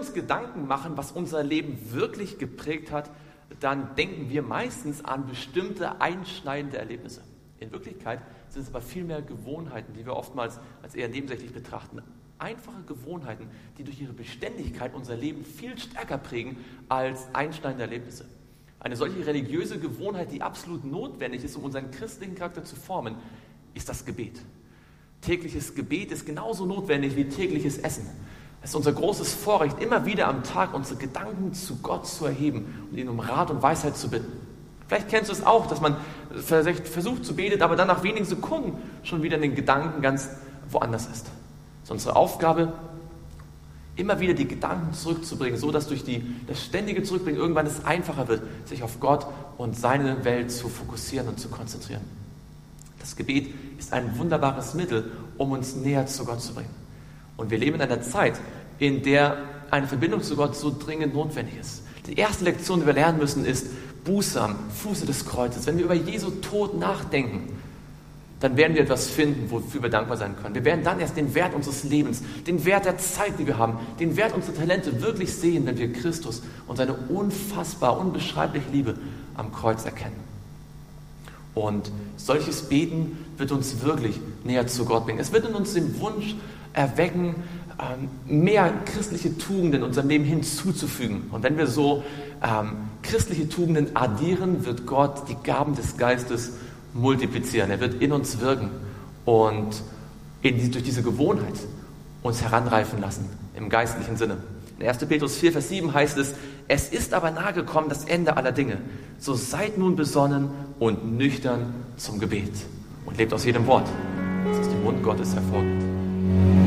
uns Gedanken machen, was unser Leben wirklich geprägt hat, dann denken wir meistens an bestimmte einschneidende Erlebnisse. In Wirklichkeit sind es aber viel mehr Gewohnheiten, die wir oftmals als eher nebensächlich betrachten. Einfache Gewohnheiten, die durch ihre Beständigkeit unser Leben viel stärker prägen als einschneidende Erlebnisse. Eine solche religiöse Gewohnheit, die absolut notwendig ist, um unseren christlichen Charakter zu formen, ist das Gebet. Tägliches Gebet ist genauso notwendig wie tägliches Essen. Es ist unser großes Vorrecht, immer wieder am Tag unsere Gedanken zu Gott zu erheben und ihn um Rat und Weisheit zu bitten. Vielleicht kennst du es auch, dass man versucht zu beten, aber dann nach wenigen Sekunden schon wieder in den Gedanken ganz woanders ist. Es ist unsere Aufgabe, immer wieder die Gedanken zurückzubringen, so dass durch das ständige Zurückbringen irgendwann es einfacher wird, sich auf Gott und seine Welt zu fokussieren und zu konzentrieren. Das Gebet ist ein wunderbares Mittel, um uns näher zu Gott zu bringen. Und wir leben in einer Zeit, in der eine Verbindung zu Gott so dringend notwendig ist. Die erste Lektion, die wir lernen müssen, ist Buße am Fuße des Kreuzes. Wenn wir über Jesu Tod nachdenken, dann werden wir etwas finden, wofür wir dankbar sein können. Wir werden dann erst den Wert unseres Lebens, den Wert der Zeit, die wir haben, den Wert unserer Talente wirklich sehen, wenn wir Christus und seine unfassbar, unbeschreibliche Liebe am Kreuz erkennen. Und solches Beten wird uns wirklich näher zu Gott bringen. Es wird in uns den Wunsch erwecken, mehr christliche Tugenden in unserem Leben hinzuzufügen. Und wenn wir so christliche Tugenden addieren, wird Gott die Gaben des Geistes multiplizieren. Er wird in uns wirken und durch diese Gewohnheit uns heranreifen lassen, im geistlichen Sinne. In 1. Petrus 4, Vers 7 heißt es: Es ist aber nahe gekommen das Ende aller Dinge. So seid nun besonnen und nüchtern zum Gebet und lebt aus jedem Wort, das aus dem Mund Gottes hervorgeht.